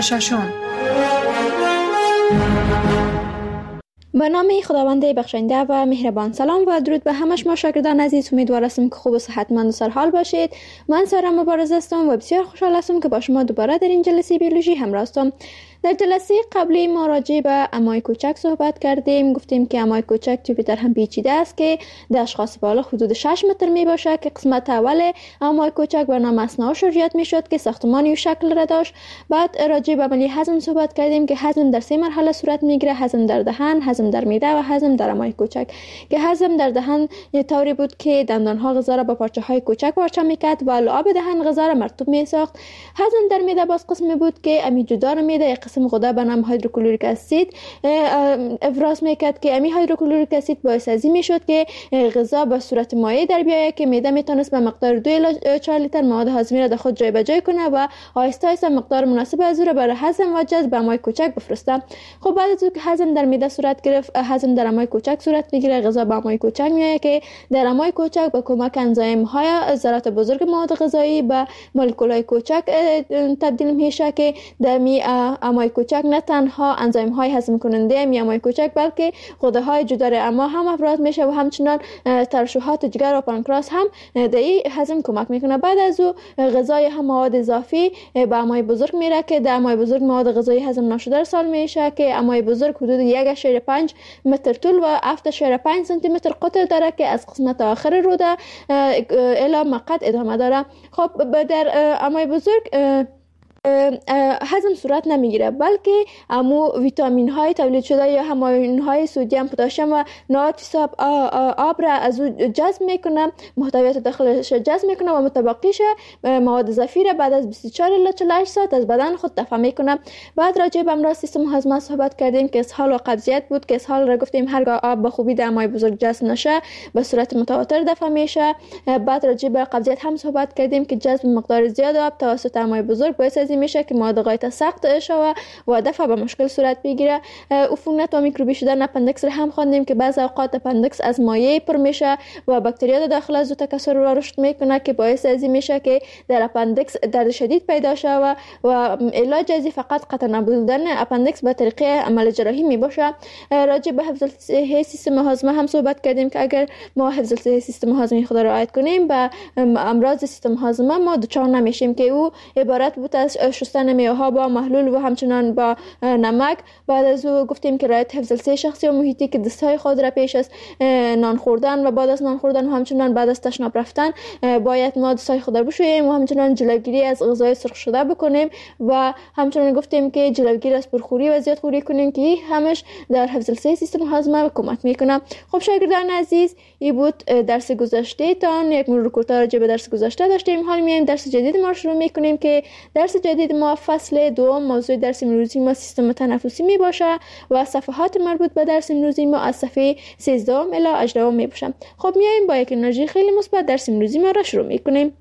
ششم. به نام خداوند بخشنده و مهربان. سلام و درود به همه شما شاگردان عزیز. امیدوار هستم که خوب و صحتمند و سرحال باشید. من سارا مبارز هستم و بسیار خوشحال هستم که با شما دوباره در این جلسه بیولوژی همراه هستم. در جلسه قبلی ما راجع به امای کوچک صحبت کردیم. گفتیم که امای کوچک جوپیتر هم پیچیده است که در اشخاص بالغ حدود 6 متر می باشه که قسمت اول امای کوچک به نام اثنا شریات می شد که ساختمانی و شکل را داشت. بعد راجع به عملی هضم صحبت کردیم که هضم در 3 مرحله صورت می گیره: هضم در دهن، هضم در معده و هضم در امای کوچک. که هضم در دهن طوری بود که دندان ها غذا را با پارچه های کوچک پارچه می کرد و لعاب دهن غذا را مرطوب می ساخت. هضم در معده باز قسمی بود که امی جدار معده قسم غده به نام هیدروکلوریک اسید افراز میکرد که امی هیدروکلوریک اسید باعث ازی میشد که غذا به صورت مایع در بیاید که معده میتونست به مقدار 2 الی 4 لیتر مواد هاضمه را در خود جایبجای کنه و آهسته آهسته مقدار مناسب از او را برای هضم و جذب به امای کوچک بفرسته. خب بعد از اینکه هضم در معده صورت گرفت، هضم در امای کوچک صورت میگیره. غذا به امای کوچک میآید که در امای کوچک با کمک انزیم های ذرات بزرگ مواد غذایی به مولکول های کوچک تبدیل میشه که در امای کوچک نه تنها انزیم های هضم کننده امای کوچک بلکه غده های جدار اما هم افراز میشه و همچنان ترشحات جگر و پانکراس هم در این هضم کمک میکنه. بعد از او غذای هم مواد اضافی به امای بزرگ میره که در امای بزرگ مواد غذایی هضم نشده ارسال میشه که امای بزرگ حدود 1.5 متر طول و 7.5 سانتی متر قطر داره که از قسمت آخر روده الی مقعد ادامه داره. خب در امای بزرگ هضم صورت نمیگیره بلکه امو ویتامین های تولید شده یا هماین های سدیم، پتاسیم و ناتریت آب را از او جذب میکنه، محتویات داخلش جذب میکنه و متبقیش مواد اضافی را بعد از 24 الی 48 ساعت از بدن خود دفع میکنه. بعد راجع به امراض سیستم هاضمه صحبت کردیم که اسهال و قبضیت بود که اسهال را گفتیم هرگاه آب به خوبی در امای بزرگ جذب نشه به صورت متواتر دفع میشه. بعد راجع به قبضیت هم صحبت کردیم که جذب مقدار زیاد آب توسط امای بزرگ باعث میشه که مواد غایت سخت شود و دفع به مشکل صورت بگیره. عفونت و میکروبی شدن اپندیکس را هم خواندیم که بعضی اوقات اپندیکس از مایع پر میشه و باکتریا داخل از او تکثر و رشد میکنه که باعث از این میشه که در اپندیکس درد شدید پیدا شود و علاج از فقط قطع نبودن اپندیکس به طریق عمل جراحی میباشه. راجع به حفظ صحی سیستم هاضمه هم صحبت کردیم که اگر ما حفظ صحی سیستم هاضمه خود را رعایت کنیم به امراض سیستم هاضمه ما دچار نمیشیم که او عبارت بود از شستن میوه‌ها با محلول و همچنان با نمک. بعد از او گفتیم که رعایت حفظ الصحه شخصی و محیطی که دستهای خود را پیش از نان خوردن و بعد از نان خوردن و همچنان بعد از تشناب رفتن باید ما دستهای خود را بشوییم و همچنان جلوگیری از غذای سرخ شده بکنیم و همچنان گفتیم که جلوگیری از پرخوری و زیادخوری کنیم که همش در حفظ الصحه سیستم هاضمه کمک میکنه. خب شاگردان عزیز، این بود درس گذشته تان. یک مرور کوتاه راجع به درس گذشته داشتیم. حالا میایم درس جدید ما شروع میکنیم که درس جدید ما فصل دوم موضوع درس امروزی ما سیستم تنفسی می باشه و صفحات مربوط به درس امروزی ما از صفحه 13 الی 18 می باشه. خب میایم با یک انرژی خیلی مثبت درس امروزی ما را شروع میکنیم.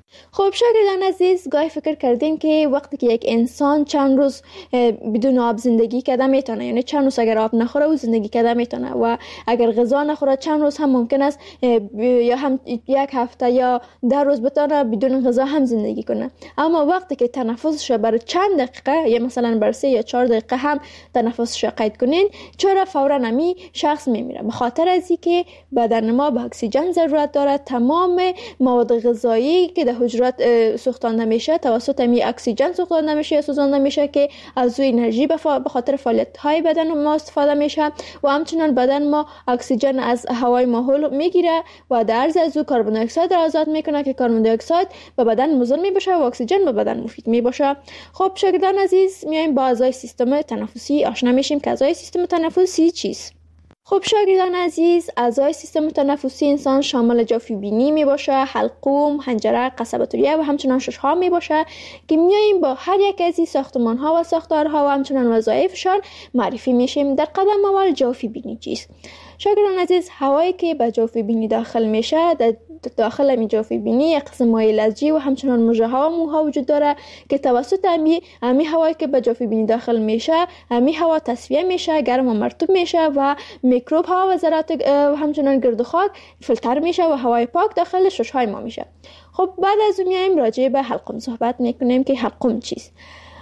خب شاگردان عزیز، گاهی فکر کردین که وقتی که یک انسان چند روز بدون آب زندگی کرده میتونه، یعنی چند روز اگر آب نخوره او زندگی کرده میتونه و اگر غذا نخوره چند روز هم ممکن است یا هم 1 هفته یا 10 روز بتونه بدون غذا هم زندگی کنه. اما وقتی که تنفسش برای چند دقیقه یا مثلا برای 3 یا 4 دقیقه هم تنفسش قید کنین، چرا فورا نمی شخص میمیره؟ به خاطر از اینکه بدن ما به اکسیژن ضرورت داره. تمام مواد غذایی که در حجرات سوختانده میشه توسط می اکسیژن سوختانده میشه یا سوزانده میشه که از او انرژی به خاطر فعالیت های بدن ما استفاده میشه و همچنان بدن ما اکسیژن از هوای ماحول میگیره و در عرض از او کربن دی اکساید را آزاد میکنه که کربن دی اکساید به بدن مضر میباشه و اکسیژن به بدن مفید میباشه. خب شاگردان عزیز، میایم با اعضای سیستم تنفسی آشنا میشیم که اعضای سیستم تنفسی چیست. خب شاگردان عزیز، اعضای سیستم تنفسی انسان شامل جوفی بینی می باشه، حلقوم، حنجره، قصبه ریه و همچنان ششها می باشه که میاییم با هر یک از این ساختمان ها و ساختارها و همچنان وظایفشان معرفی میشیم. در قدم اول جوفی بینی چیست؟ شاگردان عزیز، هوایی که به جوفی بینی داخل میشه، در داخل می جوفی بینی یک قسم مایع لزجی و همچنان موجه ها و موها وجود داره که توسط امی هوایی که به جوفی بینی داخل میشه، امی هوا تصفیه میشه، گرم و مرطوب میشه و میکروب ها و ذرات و همچنان گرد و خاک فیلتر میشه و هوای پاک داخل ششهای ما میشه. خب بعد از اون میایم راجع به حلقوم صحبت میکنیم که حلقوم چیست.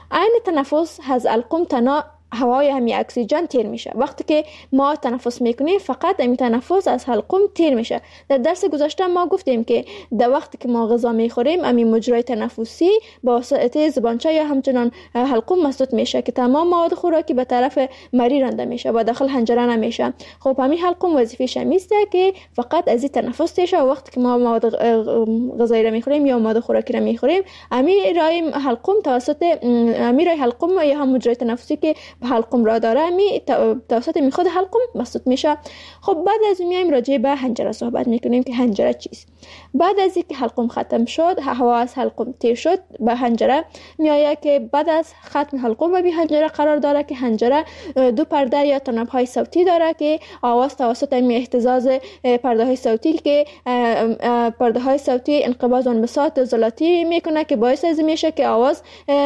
عین تنفس از حلقوم تنها هوای همی اکسیژن تیر میشه. وقتی که ما تنفس میکنیم فقط این تنفس از حلقوم تیر میشه. در درس گذشته ما گفتیم که در وقتی که ما غذا میخوریم همین مجرای تنفسی با واسطه زبانچه یا همچنان حلقوم مسدود میشه که تمام مواد خوراکی به طرف مری رانده میشه و داخل حنجره نمیشه. خب همین حلقوم وظیفه‌ش میسته که فقط از این تنفس تیشه و وقتی که ما مواد غذایی را میخوریم یا مواد خوراکی را میخوریم همین رای حلقوم توسط همین رای حلقوم یا هم مجرای تنفسی که حلقوم را داره توسط می خود حلقوم مسدود میشه. خب بعد از میایم راجع به حنجره صحبت میکنیم که حنجره چیست. بعد از اینکه حلقوم ختم شد، هوا از حلقوم تیر شد، به حنجره میآید که بعد از ختم حلقوم به حنجره قرار داره که حنجره دو پرده یا تناب های صوتی داره که آواز توسط این اهتزاز پرده های صوتی که پرده های صوتی انقباض و انبساط عضلاتی میکنه که باعث از میشه که آواز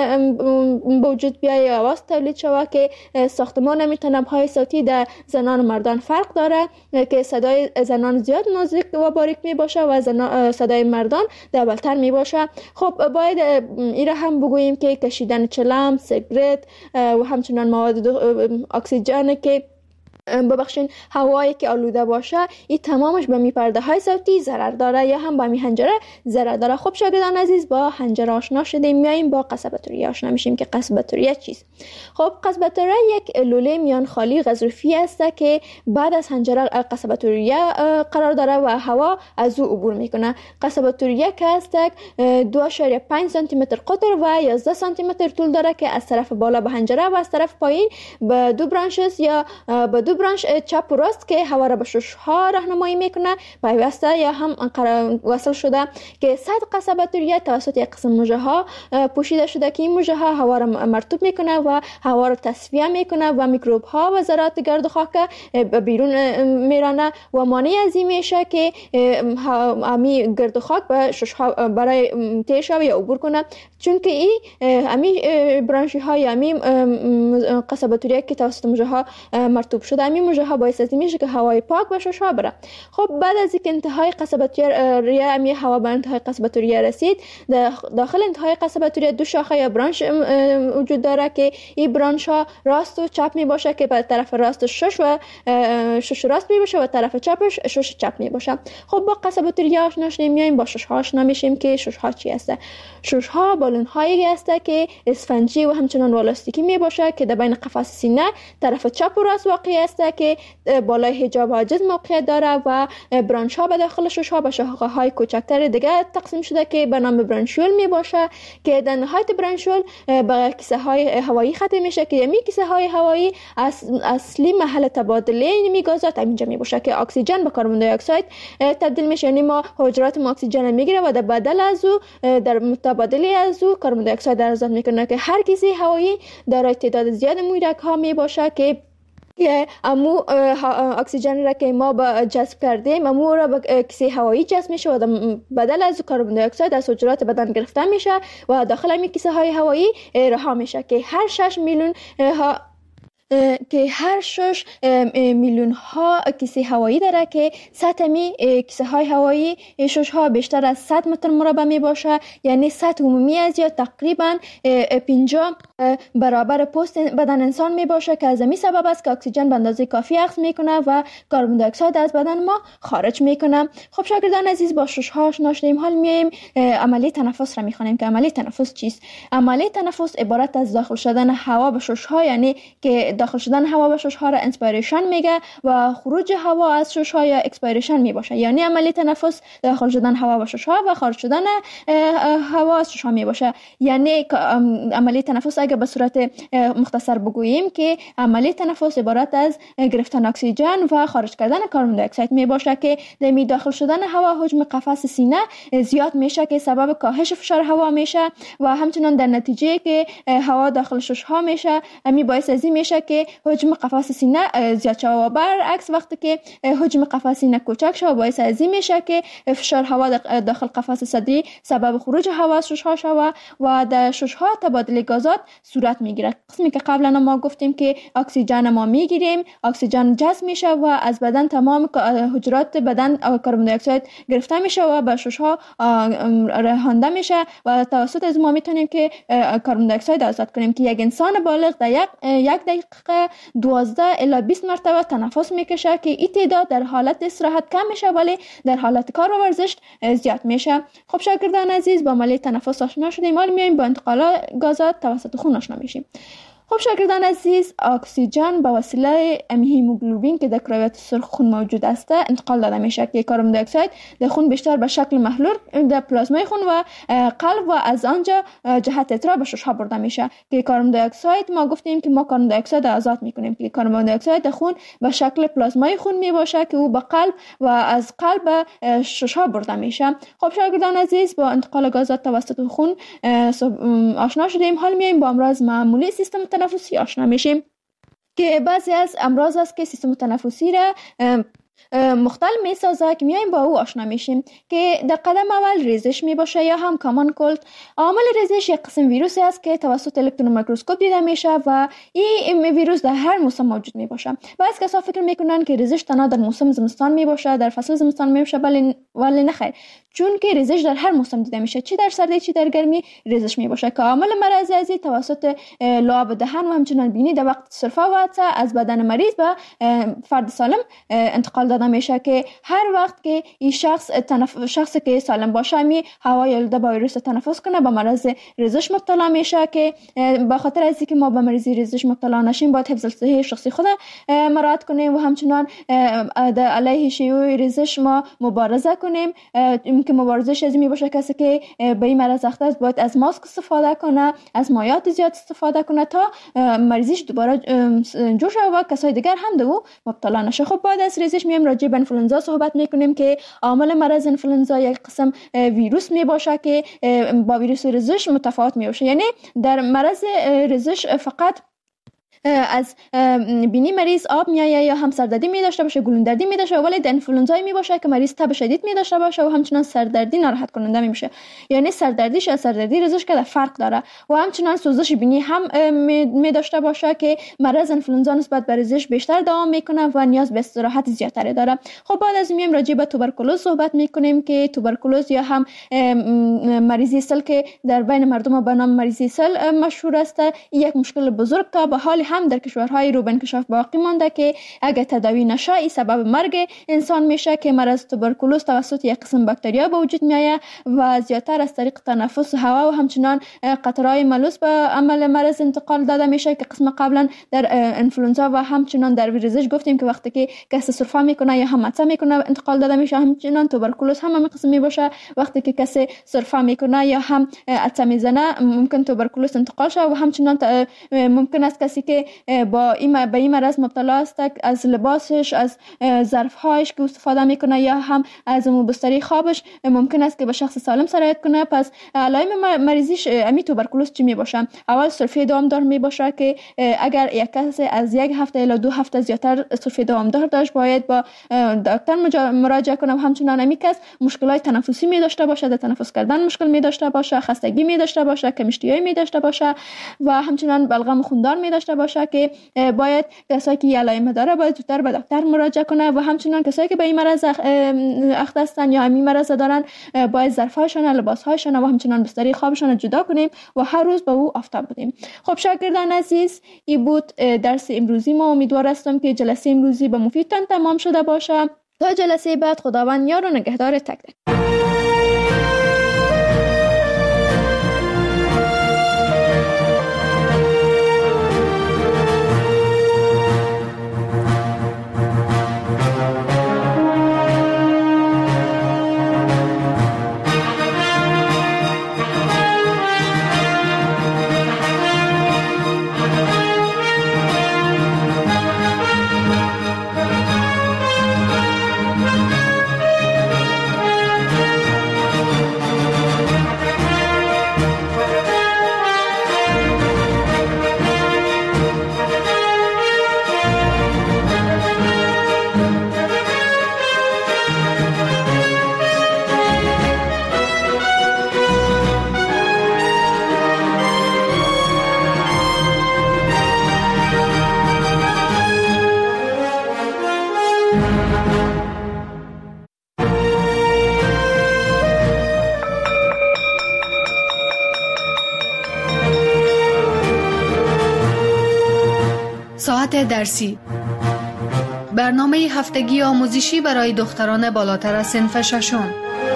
به وجود بیاید، آواز تولید شود که ساختمان همین تناب‌های صوتی در زنان و مردان فرق داره که صدای زنان زیاد نازک و باریک می باشه و صدای مردان دبلتر می باشه. خب باید این را هم بگوییم که کشیدن چلم، سیگرت و همچنان مواد اکسیژن که ببخشین هوایی که آلوده باشه این تمامش به می پرده های صوتی ضرر داره یا هم به می حنجره ضرر داره. خب شاگردان عزیز با حنجره آشنا شدیم، میایم با قصبه توریه آشنا میشیم که قصبه توریه چیست. خب قصبه توریه یک لوله میان خالی غضروفی است که بعد از حنجره قصبه توریه قرار داره و هوا از او عبور میکنه. قصبه توریه که است 2.5 سانتی متر قطر و 11 سانتی متر طول داره که از طرف بالا به حنجره و از طرف پایین به دو برانشز یا به دو برانش چپ و راست که هوا را به شش ها راهنمایی میکنه پیوسته یا هم وصل شده که سطح قصبه توریه توسط یک قسم مژه ها پوشیده شده که این مژه ها هوا را مرطوب میکنه و هوا را تصفیه میکنه و میکروب ها و ذرات گرد و خاک بیرون میرانه و مانع از این میشه که همی گرد و خاک به شش ها برای تیش یا عبور کنه، چون که این همی برانشی های همی قصبه توریه که توسط مژه ها مرطوب شده همین مژه ها باعث از میشه که هوای پاک به شش ها بره. خب بعد از اینکه انتهای قصبه توریه همین هوا به انتهای قصبه توریه رسید، داخل انتهای قصبه توریه دو شاخه یا برانش وجود داره که این برانش ها راست و چپ می باشه که به طرف راست شش راست می باشه و طرف چپش شش چپ می باشه. خب با قصبه توریه آشنا شدیم، میایم با شش ها آشنا میشیم که شش ها چی هست. شش ها بالون هایی هست که اسفنجی و همچنان والاستیکی می باشه که در بین قفس سینه طرف چپ و راست واقع است که بالای حجاب حاجز موقعیت داره و برانش ها به داخل شش ها به شاخه های کوچکتر دیگه تقسیم شده که به نام برانشول می باشه که در نهایت برانشول به کیسه های هوایی ختم میشه که می کیسه های هوایی اصلی محل تبادله این گازات اینجا می باشه که اکسیژن به کربن دی اکساید تبدیل میشه. یعنی ما حجرات ما اکسیژن میگیره و در بدل از او در متبادله از او کربن دی اکساید آزاد میکنه که هر کیسه هوایی دارای تعداد زیاد مویدک ها می باشه که امو اکسیژن را که ما با جذب کردیم امو را به کیسه هوایی جذب میشه و بدل از کربن دی اکساید از حجرات بدن گرفته میشه و داخل همین کیسه های هوایی رها میشه که هر 6 میلیون ها کیسه هوایی داره که سطح می کیسه های هوایی شش ها بیشتر از 100 متر مربع می باشه، یعنی سطح عمومی از یا تقریبا 50 برابر پوست بدن انسان می باشه که از این سبب است که اکسیژن به اندازه کافی اخذ میکنه و کربن دی اکساید از بدن ما خارج میکنه. خب شاگردان عزیز با شش ها آشنا شدیم، حال میایم عملی تنفس را میخوانیم که عملی تنفس چیست. عملی تنفس عبارت از داخل شدن هوا به شش ها، یعنی که داخل شدن هوا به شش ها را انسپیریشن میگه و خروج هوا از شش ها یا اکسپیریشن می باشه. یعنی عملی تنفس داخل شدن هوا به شش ها و خارج شدن هوا از شش ها می باشه. یعنی عملی تنفس اگه به صورت مختصر بگوییم که عملی تنفس عبارت از گرفتن اکسیژن و خارج کردن کربن دی اکساید می باشه که در داخل شدن هوا حجم قفس سینه زیاد میشه که سبب کاهش فشار هوا میشه و همچنان در نتیجه که هوا داخل شش ها میشه می باعث از این میشه که حجم قفس سینه زیاد شود و برعکس وقتی که حجم قفس سینه کوچک شود باعث از این میشه که فشار هوا داخل قفس صدری سبب خروج هوا از ششها شود و در ششها تبادل گازات صورت میگیره. قسمی که قبلا ما گفتیم که اکسیژن ما میگیریم، اکسیژن جذب میشه و از بدن تمام حجرات بدن کربن دی اکساید گرفته میشه و به ششها رهانده میشه و توسط از ما میتونیم که کربن دی اکساید آزاد کنیم که یک انسان بالغ در یک دقیقه 12 الی 20 مرتبه تنفس میکشه که این تعداد در حالت استراحت کم میشه ولی در حالت کار و ورزش زیاد میشه. خب شاگردان عزیز، با عملیه تنفس آشنا شدیم، حالا میایم با انتقال گازات توسط خون آشنا میشیم. خب شاگردان عزیز، اکسیژن به وسیله هیموگلوبین که در کرویات سرخ خون موجود است انتقال داده میشه که کربن دی اکساید در خون بیشتر به شکل محلول در پلازمای خون و قلب و از آنجا جهت اترا به ششها برده میشه که کربن دی اکساید ما گفتیم که ما کربن دی اکساید آزاد میکنیم که کربن دی اکساید در خون به شکل پلازمای خون میباشه که او به قلب و از قلب به ششها برده میشه. خب شاگردان عزیز، با انتقال گازات توسط خون آشنا شدیم، حال میایم با امراض معمولی سیستم تنفسی آشنا میشیم که بعضی از امراض است که سیستم تنفسی را مختل می سازه که میایم با او آشنا میشیم که در قدم اول ریزش می باشه یا هم کامان کولد. عامل ریزش یک قسم ویروسی است که توسط الکترون میکروسکوپ دیده میشه و این ویروس در هر موسم موجود می باشه. بعضی کسا فکر میکنن که ریزش تنها در موسم زمستان می باشه، در فصل زمستان می باشه، ولی نه خیر، چون که ریزش در هر موسم دیده میشه، چی در سردی چی در گرمی ریزش می باشه که عامل مرض ازی توسط لعاب دهن و همچنان بینی در وقت سرفه و عطسه از بدن مریض به فرد سالم انتقال داده میشه که هر وقت که این شخصی که سالم باشه می هوای آلوده با ویروس تنفس کنه به مرض ریزش مبتلا میشه که به خاطر از اینکه ما به مرض ریزش مبتلا نشیم باید حفظ الصحه شخصی خود مراعات کنیم و همچنان علیه شیوع ریزش ما مبارزه کنیم که مبارزش از می باشه کسی که به این مرض اخته است باید از ماسک استفاده کنه، از مایعات زیاد استفاده کنه تا مریضیش دوباره جوش و کسای دیگر هم به او مبتلا نشه. خب بعد از ریزش میایم راجع به انفلوئنزا صحبت میکنیم که عامل مرض انفلوئنزا یک قسم ویروس می باشه که با ویروس ریزش متفاوت می باشه. یعنی در مرض ریزش فقط از بینی مریض آب میایه یا هم سردردی می داشته باشه، گلوندردی می داشته، ولی در انفلوئنزا می باشه که مریض تب شدید می داشته باشه و همچنان سردردی ناراحت کننده می باشه. یعنی سردردیش از سردردی ریزش که فرق داره و همچنان سوزش بینی هم می داشته باشه که مرض انفلوئنزا نسبت به ریزش بیشتر دوام میکنه و نیاز به استراحت زیادتری داره. خب بعد از میایم راجع به توبرکولوز صحبت میکنیم که توبرکولوز یا هم مریضی سل که در بین مردم به نام مریضی سل مشهور است، یک مشکل بزرگ که به حال هم در کشورهای رو به انکشاف باقی مانده که اگر تداوی نشه این سبب مرگ انسان میشه که مرض توبرکولوز توسط یک قسم باکتریا به وجود میاد و زیادتر از طریق تنفس هوا و همچنان قطرهای ملوث به عمل مرض انتقال داده میشه که قسم قبلا در انفلوئنزا و همچنان در ریزش گفتیم که وقتی که کسی سرفه میکنه یا هم عطسه میکنه انتقال داده میشه. همچنان توبرکولوز هم قسم می باشه وقتی که کسی سرفه میکنه یا هم عطسه میزنه ممکن توبرکولوز انتقال شه و همچنان ممکن است کسی که با این مرض مبتلا است از لباسش، از ظرفهایش که استفاده میکنه یا هم از بستری خوابش ممکن است که به شخص سالم سرایت کنه. پس علائم مریضیش امی توبرکولوز چی می باشه؟ اول سرفه دوامدار می باشه که اگر یک کس از یک هفته الی 2 هفته زیادتر سرفه دوامدار داشت باید با دکتر مراجعه کنه و همچنان امی کس مشکلات تنفسی می داشته باشه، در تنفس کردن مشکل می داشته باشه، خستگی می داشته باشه، کم‌اشتیایی می داشته باشه و همچنان بلغم خوندار می داشته باشه که باید کسایی که علائم داره باید زودتر به دکتر مراجعه کنه و همچنان کسایی که به این مرض اخته هستن یا همین مرض دارن باید ظرف‌هاشون، لباس‌هاشون و همچنان بستری خوابشون جدا کنیم و هر روز به او آفتاب بدیم. خب شاگردان عزیز، این بود درس امروزی ما. امیدوار هستم که جلسه امروزی به مفیدتان تمام شده باشه. تا جلسه بعد خداوند یار و نگهدار تک تک. ساعت درسی، برنامه هفتگی آموزشی برای دختران بالاتر از صنف ششم.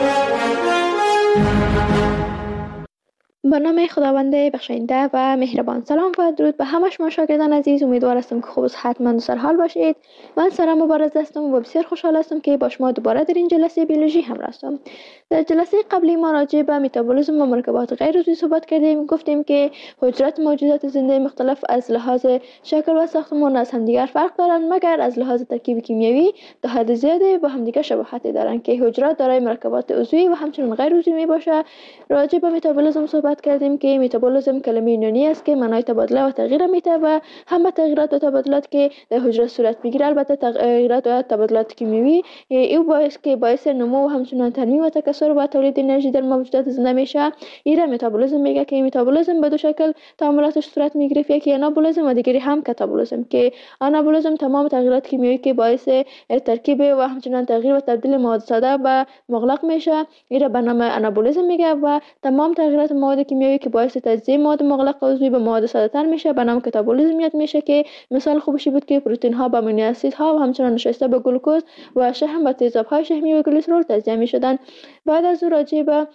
به نام خداوند بخشاینده و مهربان. سلام و درود به همه شما شاگردان عزیز. امیدوار هستم که خوب و صحتمند و سرحال باشید. من سارا مبارز هستم و بسیار خوشحال هستم که با شما دوباره در این جلسه بیولوژی همراه هستم. در جلسه قبلی ما راجع به متابولیسم و مرکبات غیر عضوی صحبت کردیم. گفتیم که حجرات موجودات زنده مختلف از لحاظ شکل و ساختمان از همدیگر فرق دارند، مگر از لحاظ ترکیب کیمیایی تا حد زیادی با همدیگر شباهت دارند که حجرات دارای مرکبات عضوی و همچنین غیر عضوی میباشه. راجع به متابولیسم صحبت کردیم که متابولیسم کلمه یونانی است که معنای تبادله و تغییر میده و همه تغییرات و تبادلات که در حجره صورت میگیره، البته تغییرات و تبادلات کیمیایی، این باعث نمو و همچنین تنمیم و تکثر و تولید انرژی در موجودات زنده میشه. این متابولیسم میگه که متابولیسم به دو شکل تعاملاتش صورت میگیره، یکی آنابولیسم و دیگری هم کاتابولیسم. که آنابولیسم تمام تغییرات کیمیایی که باعث ترکیب و همچنین تغییر و تبدیل مواد ساده به مغلق میشه، این به نام آنابولیسم میگه. و تمام تغییرات مواد کیمیایی که باعث تجزیه مواد مغلق عضوی به مواد ساده تر میشه به نام کاتابولیسم یاد میشه. که مثال خوبشی بود که پروتئین ها به امینو اسید ها و همچنین نشسته به گلوکوز و شحم و تیزاب های شحمی و گلیسرول تجزیه میشدن. بعد از او راجع به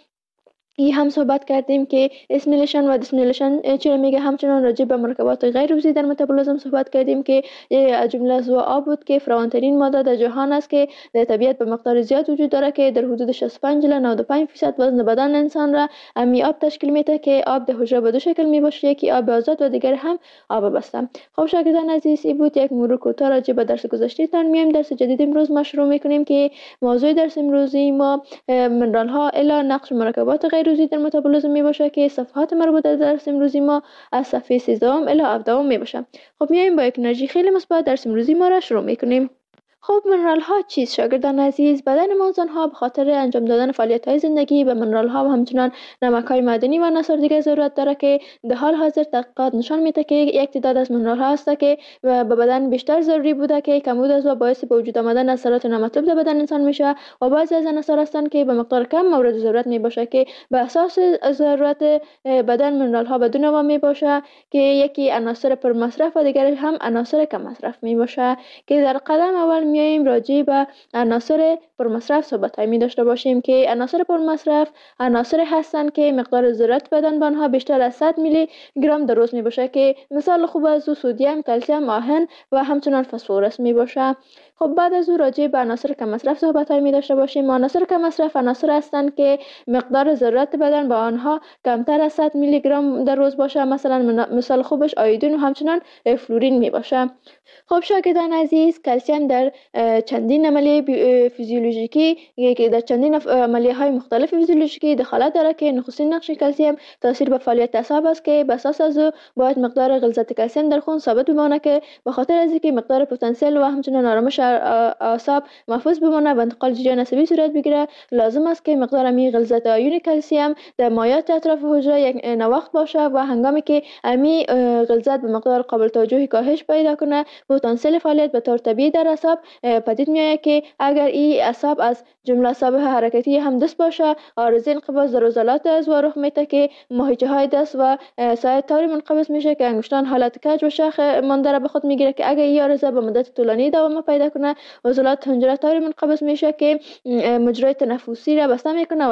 ای هم صحبت کردیم که اسمیلیشن و دیسمیلیشن چی میگه. همچنین راجع به مرکبات غیر عضوی در متابولیسم صحبت کردیم که از جمله از آب بود که فراوان‌ترین ماده در جهان است که در طبیعت به مقدار زیاد وجود داره که در حدود 65 الی 95% وزن بدن انسان را امی آب تشکیل میده. که آب در حجره به دو شکل میباشه، یکی آب آزاد و دیگر هم آب بسته. خب شاگردان عزیز، این بود یک مرور کوتاه راجع به درس گذشته تان. میایم درس جدید امروز ما شروع میکنیم که موضوع درس امروزی ما منرال ها الی نقش مرکبات غیر عضوی در متابولیسم می باشه که صفحات مربوطه در درس امروزی ما از صفحه 13 الی 17 می باشه. خب میایم با یک انرژی خیلی مثبت درس امروزی ما را شروع میکنیم. خب منرال ها چیست شاگردان عزیز؟ بدن ما انسان ها به خاطر انجام دادن فعالیت های زندگی به منرال ها و همچنین نمک های معدنی و عناصر دیگه ضرورت داره که در حال حاضر تحقیقات نشان میده که یک تعداد از منرال ها هست که به بدن بیشتر ضروری بوده که کمبود از و باعث به وجود آمدن اثرات نامطلوب در بدن انسان میشه، و بعضی از عناصر هستند که به مقدار کم مورد ضرورت میباشه که به اساس ضرورت بدن منرال ها به دو نوع میباشه که یکی عناصر پر مصرف و دیگری هم عناصر کم مصرف میباشه. که در قدم اول میایم راجع به عناصر پرمصرف صحبت می داشته باشیم. که عناصر پرمصرف عناصر هستند که مقدار ضرورت بدن به آنها بیشتر از 100 میلی گرم در روز می باشه. که مثال خوب از او سدیم، کلسیم، آهن و همچنین فسفرس می باشه. خب بعد از او راجع به عناصر کم مصرف صحبت می داشته باشیم. عناصر کم مصرف عناصر هستند که مقدار ضرورت بدن به آنها کمتر از 100 میلی گرم در روز باشه. مثلا مثال خوبش آیودین و همچنین فلورین می باشه. خب شاگردان عزیز، کلسیم در چندین عملیه فیزیولوژیکی که در چندین عملیه های مختلف فیزیولوژیکی دخالت داره که نخستین نقش کلسیم تاثیر به فعالیت اعصاب است که به اساس از او باید مقدار غلظت کلسیم در خون ثابت بمانه که به خاطر از اینکه مقدار پتانسیل و همچنین آرامش اعصاب محفوظ بمانه و انتقال جریان عصبی صورت بگیره، لازم است که مقدار می غلظت آیون کلسیم در مایات اطراف حجره یک نواخت باشه و هنگامی که امی غلظت به مقدار قابل توجهی کاهش پیدا کنه، پتانسیل فعالیت به طور طبیعی در اعصاب پدید میآید. که اگر این اعصاب از جمله اعصاب حرکتی هم دست باشه، عارضه انقباض در عضلات از رخ میده که ماهیچه های دست و ساعد طوری منقبض میشه که انگشتان حالت کج و شاخ مانده را به خود میگیره. که اگر این عارضه به مدت طولانی دوام پیدا کنه، عضلات حنجره طوری منقبض میشه که مجرای تنفسی را بسته میکنه و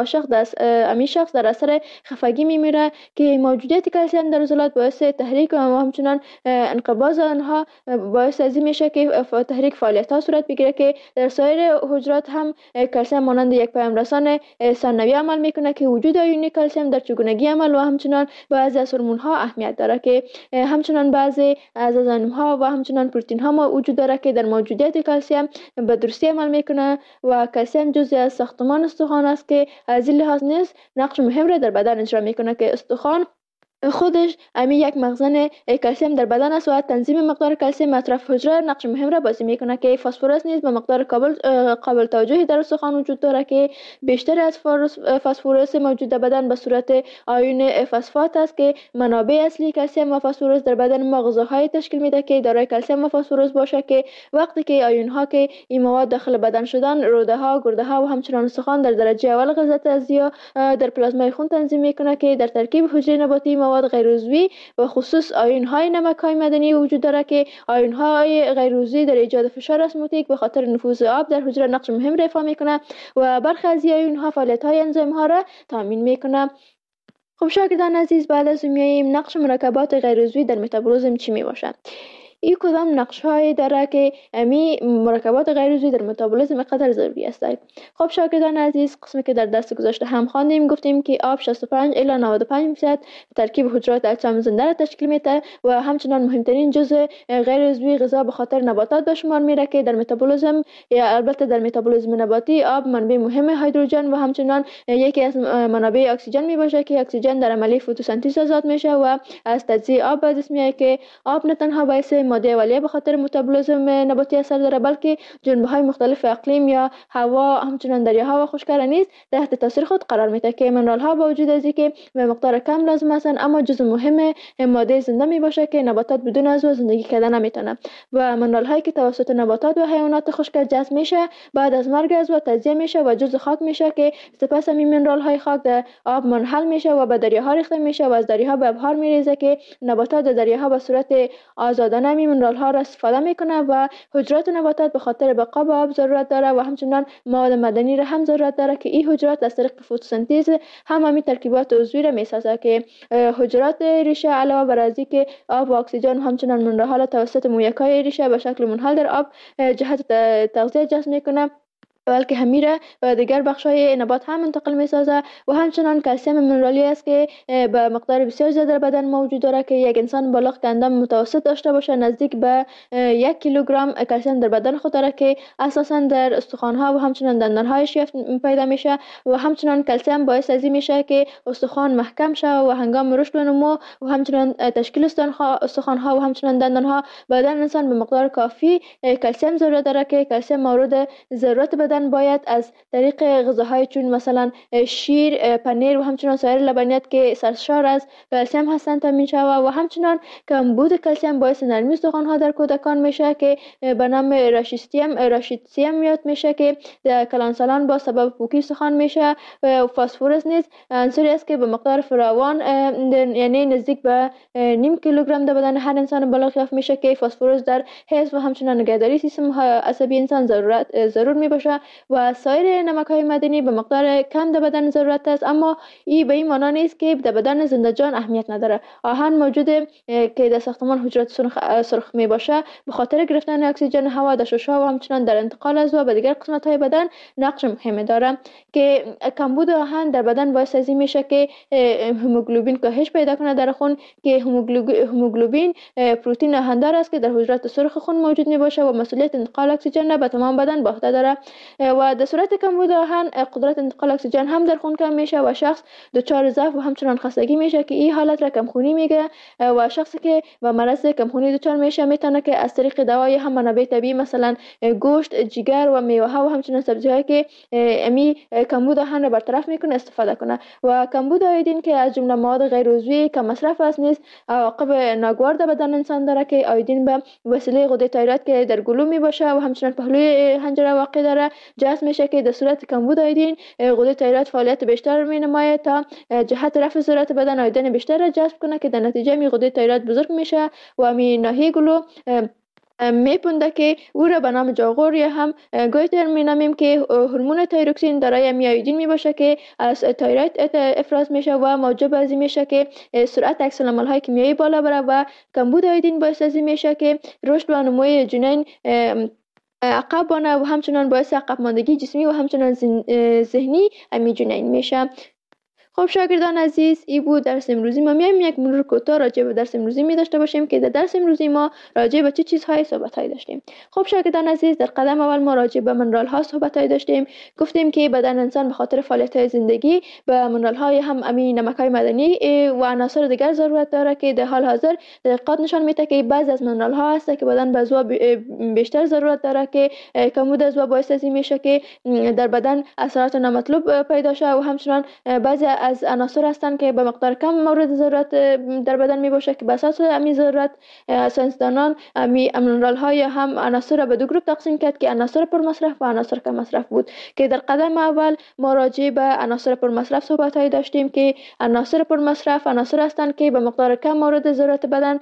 شخص در اثر خفگی میمیره. که موجودیت کلسیم در عضلات باعث تحریک و همچنین انقباض آنها باعث از این میشه که تحریک فعالیت ها صورت بگیره. که در سایر حجرات هم کلسیم مانند یک پیامرسان ثانوی عمل میکنه که وجود آیون کلسیم در چگونگی عمل و همچنین بعضی از هورمون ها اهمیت داره. که همچنین بعضی از انزیم ها و همچنین پروتئین ها وجود داره که در موجودیت کلسیم به درستی عمل میکنه و کلسیم جزئی از ساختمان استخوان است که از این لحاظ نیز نقش مهم را در بدن اجرا میکنه. که استخوان خودش امی یک مخزن کلسیم در بدن است و تنظیم مقدار کلسیم اطراف حجره نقش مهم را بازی میکنه. که فسفرس نیز به مقدار قابل توجهی در استخوان وجود داره که بیشتر از فسفرس موجود در بدن به صورت آیون فسفات است. که منابع اصلی کلسیم و فسفرس در بدن ما غذاهای تشکیل میده که دارای کلسیم و فسفرس باشه. که وقتی که آیون ها که این مواد داخل بدن شدن، روده ها، گرده ها و همچنین استخوان در درجه اول غلظت ازیا در پلازمای خون تنظیم میکنه که در ترکیب حجره نباتی مواد غیر عضوی و خصوص آیون‌های نمک‌های معدنی وجود داره که آیون‌های غیر عضوی در ایجاد فشار اسموتیک به خاطر نفوذ آب در حجره نقش مهم ایفا میکنه و برخی از آیون‌ها فعالیت‌های انزیم‌ها را تامین میکنه. خب شاگردان عزیز، بعد از میاییم نقش مرکبات غیر عضوی در متابولیسم چی می باشد؟ این کدام نقش هایی داره که امی مرکبات غیر عضوی در متابولیسم قدر ضروری است؟ خب شاگردان عزیز، قسمی که در درس گذشته هم خواندیم، گفتیم که آب 65 الی 95% ترکیب حجرات اجسام زنده را تشکیل میده و همچنان مهمترین جزء غیر عضوی غذا به خاطر نباتات به شمار میره که در متابولیسم یا البته در متابولیسم نباتی آب منبع مهم هیدروژن و همچنان یکی از منابع اکسیژن می باشه که اکسیژن در عملیه فتوسنتز آزاد میشه و از تجزیه آب به دست میاد که آب نه تنها باعث ماده اولیه به خاطر متابولیسم نباتی اثر داره، بلکه جنبه‌های مختلف اقلیم یا هوا همچنان دریاها و خشک‌کردنی نیز تحت تاثیر خود قرار میده که منرال‌ها با وجود از اینکه به مقدار کم لازم هستند اما جزء مهم ماده زنده می باشه که نباتات بدون از او زندگی کردن نمیتونن و منرال‌هایی که توسط نباتات و حیوانات خشک جذب میشه بعد از مرگ از او تجزیه میشه و جزء خاک میشه که سپس این منرال‌های خاک در آب منحل میشه و به دریاها ریخته میشه و از دریاها به ابحار میریزه که نباتات در دریاها به صورت آزادانه منرال‌ها را استفاده میکنه و حجرات نباتات به خاطر بقا به آب ضرورت داره و همچنان مواد معدنی را هم ضرورت داره که این حجرات از طریق فتوسنتز هم ترکیبات عضوی را میسازه که حجرات ریشه علاوه بر از اینکه آب و اکسیژن همچنان منرال‌ها را توسط مویک‌های ریشه به شکل منحل در آب جهت تغذیه جذب میکنه بلکه همیره و دیگر بخش‌های نبات هم منتقل می‌سازه و همچنان کلسیم منرالی است که به مقدار بسیار زیاد در بدن موجود داره که یک انسان بالغ که اندام متوسط داشته باشه نزدیک به 1 کیلوگرم کلسیم در بدن خود داره که اساساً در استخوان‌ها و همچنان دندان‌های شیفت پیدا میشه و همچنان کلسیم باعث از این میشه که استخوان محکم شه و هنگام رشد و نمو و همچنان تشکیل استخوان‌ها و همچنان دندان‌ها بدن انسان به مقدار کافی کلسیم ضرورت داره که کلسیم مورد ضرورت بدن باید از طریق غذاهای چون مثلا شیر، پنیر و همچنان سایر لبنیات که سرشار از کلسیم هستند تامین شود و همچنان کمبود کلسیم باعث نرمی استخوان‌ها در کودکان میشه که به نام راشیتسیم یاد میشه که در کلانسالان با سبب پوکی استخوان میشه و فسفرس نیز عنصری است که به مقدار فراوان یعنی نزدیک به نیم کیلوگرم در بدن هر انسان بالغ یافت میشه که فسفرس در حفظ و همچنان نگهداری سیستم عصبی انسان ضرور میباشه و سایر نمک‌های معدنی به مقدار کم در بدن ضرورت است اما این به این معنی نیست که در بدن زنده جان اهمیت نداره. آهن موجوده که در ساختمان حجرات سرخ می باشه به خاطر گرفتن اکسیژن هوا در شش‌ها و همچنان در انتقال از او به دیگر قسمت‌های بدن نقش مهمی داره که کمبود آهن در بدن باعث از این میشه که هموگلوبین کاهش پیدا کنه در خون که هموگلوبین پروتئین آهندار است که در حجرات سرخ خون موجود می باشه و مسئولیت انتقال اکسیژن را به تمام بدن به عهده داره و در صورت کمبود آهن قدرت انتقال اکسیژن هم در خون کم میشه و شخص دچار ضعف و همچنان خستگی میشه که این حالت را کمخونی میگه و شخصی که با مرض کمخونی دچار میشه میتونه که از طریق دوای هم منابع طبیعی مثلا گوشت، جگر و میوه ها و همچنان سبزی هایی که امی کمبود آهن را برطرف میکنه استفاده کنه و کمبود آیودین که از جمله مواد غیر عضوی که مصرف است نیز عواقب ناگوار در بدن انسان داره که آیودین به وسیله غده تایروید که در گلو می باشه و همچنان پهلوی حنجره واقع داره جذب میشه که در صورت کمبود آیودین غده تایروید فعالیت بیشتر می نماید تا جهت رفع ضرورت بدن آیودین بیشتر را جذب کنه که در نتیجه می غده تایروید بزرگ میشه و می ناحیه گلو میپونده که او را به نام جاغور یا هم گویتر مینامیم که هورمون تایروکسین دارای آیودین می باشه که از تایروید افراز میشه و موجب از این میشه که سرعت عکس العمل‌های کیمیایی بالا بره و کمبود آیودین باعث از این میشه که رشد و نموی جنین عقب بانه و همچنان باعث عقب ماندگی جسمی و همچنان ذهنی امی جنین میشه. خب شاگردان عزیز، این بود درس امروزی ما. میایم یک مرور کوتاه راجع به درس امروزی می داشته باشیم که در درس امروزی ما راجع به چه چیزهای صحبت‌های داشتیم. خب شاگردان عزیز، در قدم اول ما راجع به منرال ها صحبت‌های داشتیم. گفتیم که بدن انسان به خاطر فعالیت‌های زندگی به منرال های هم امین نمک‌های معدنی و عناصر دیگر ضرورت داره که در حال حاضر تحقیقات نشان میده که بعضی از منرال ها هست که بدن به زوا بیشتر ضرورت داره که کمبود از باعث از این میشه که در بدن اثرات نامطلوب پیدا شه و همچنان بعضی از عناصر هستند که به مقدار کم مورد ضرورت در بدن می باشه که به اساس امی ضرورت ساینسدانان امی مینرال ها یا هم عناصر را به دو گروه تقسیم کرد که عناصر پرمصرف و عناصر کم مصرف بود که در قدم اول ما راجع به عناصر پرمصرف صحبت هایی داشتیم که عناصر پرمصرف عناصر هستند که به مقدار کم مورد ضرورت بدن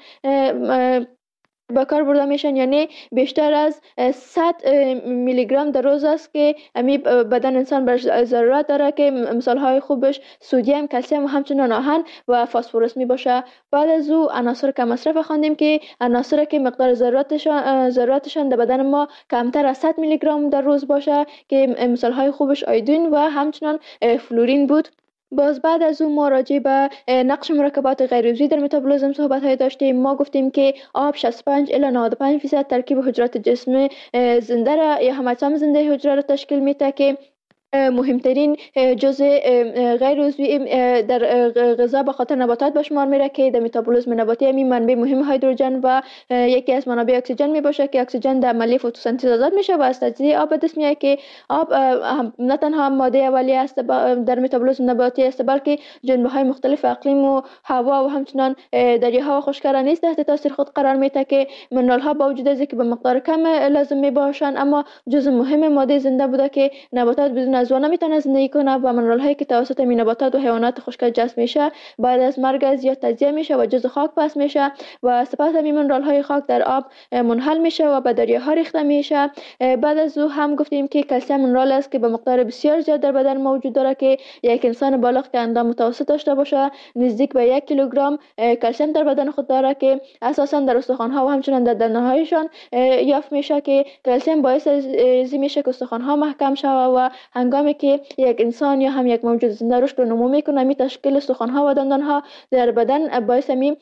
به کار برده میشن، یعنی بیشتر از 100 میلی گرم در روز است که امی بدن انسان بر ضرورت داره که مثال های خوبش سدیم، کلسیم و همچنین آهن و فسفرس می باشه. بعد از او عناصر کم مصرف خواندیم که عناصر که مقدار ضرورتشان در بدن ما کمتر از 100 میلی گرم در روز باشه که مثال های خوبش آیودین و همچنین فلورین بود. باز بعد از اون ما راجع به نقش مرکبات غیر عضوی در متابولیسم صحبت های داشتیم. ما گفتیم که آب 65 الی 95% ترکیب حجرات جسم زنده را یا هم اجسام زنده حجره را تشکیل میده که مهمترین جزء غیر عضوی در غذا به خاطر نباتات به شمار میره که در متابولیسم نباتی همین منبع مهم هیدروژن و یکی از منابع اکسیژن می باشه که اکسیژن در عملیه فتوسنتز آزاد میشه و از تجزیه آب به دست میاد که آب نه تنها ماده اولیه است در متابولیسم نباتی است بلکه جنبه های مختلف اقلیم و هوا و همچنان دریاها و خشک‌ها نیز تحت تاثیر خود قرار میده که منرال ها با وجود اینکه به مقدار کم لازم می باشند اما جزء مهم ماده زنده بوده که نباتات بدون از اون نمیتونه زندگی کنه و منرال هایی که توسط نباتات و حیوانات خشک جذب میشه بعد از مرگ از یا تجزیه میشه و جزء خاک پس میشه و سپس همین منرال های خاک در آب منحل میشه و به دریاها ریخته میشه. بعد از او هم گفتیم که کلسیم منرال است که به مقدار بسیار زیاد در بدن موجود داره که یک انسان بالغ که اندام متوسط داشته باشه نزدیک به 1 کیلوگرم کلسیم در بدن خود داره که اساسا در استخوان ها و همچنین در دندان هایشان یافت میشه که کلسیم باعث میشه که استخوان ها محکم شوه و هنگامی که یک انسان یا هم یک موجود زنده رشد و نمو میکنه می تشکیل استخوان ها و دندان ها در بدن باعث می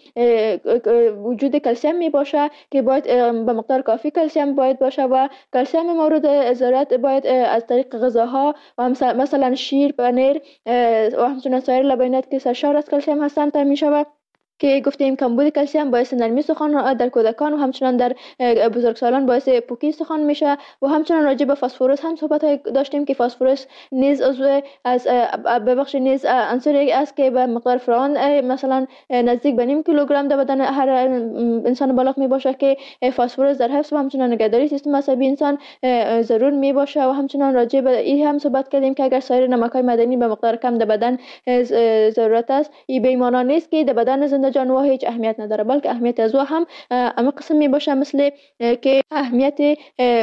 وجود کلسیم می باشه که باید به مقدار کافی کلسیم باید باشه و کلسیم مورد ضرورت باید از طریق غذاها و مثلا شیر، پنیر و همچنین سایر لبنیات که سرشار از کلسیم هستند تامین شود که گفتیم کمبود کلسیم باعث نرمی استخوان در کودکان و همچنین در بزرگسالان باعث پوکی استخوان میشه و همچنین راجع به فسفرس هم صحبت داشتیم که فسفرس نیز عضو از ببخشید نیز عنصری است که به مقدار فراوان مثلا نزدیک به نیم کیلوگرم در بدن هر انسان بالغ می باشه که فسفرس در حفظ و همچنین نگهداری سیستم عصبی انسان ضرور می باشه و همچنین راجع به این هم صحبت کردیم که اگر سایر نمک‌های معدنی به مقدار کم در بدن ضرورت است این به معنی نیست که در بدن زنده جانور هیچ اهمیت نداره بلکه اهمیت از او هم اما قسم می باشه مثل که اهمیت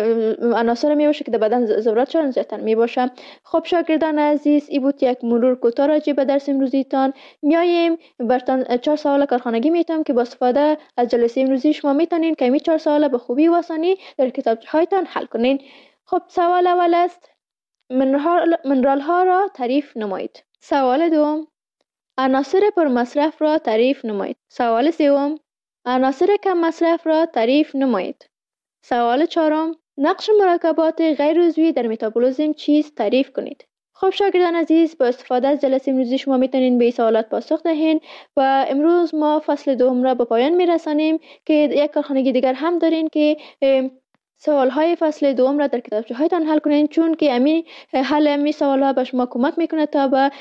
عناصر می باشه که در بدن ضرورتشان زیادتر می باشه. خب شاگردان عزیز این بود یک مرور کوتاه راجع به درس امروزیتان. میایم براتون 4 سوال کارخانگی میتونم که با استفاده از جلسه امروزی شما میتونین که این 4 سوال به خوبی و آسانی در کتابچه هایتان حل کنین. خب سوال اول است منرال ها را تعریف نمایید. سوال دوم عناصر پرمصرف را تعریف نمایید. سوال سوم عناصر کم مصرف را تعریف نمایید. سوال چهارم نقش مرکبات غیر عضوی در متابولیسم چیست تعریف کنید. خب شاگردان عزیز با استفاده از جلسه امروزی شما میتونین به این سوالات پاسخ دهین و امروز ما فصل دوم را به پایان میرسانیم که یک کارخانگی دیگر هم دارین که سوالهای فصل دوم را در کتابچه هایتان حل کنین چون که حل امی سوالها به شما کمک میکنه تا به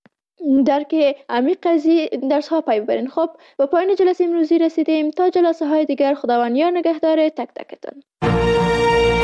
درک عمیق قضیه درس ها پی ببرین. خب با پایان جلسه امروزی رسیدیم. تا جلسه های دیگر خداوند یار نگهدار تک تکتون.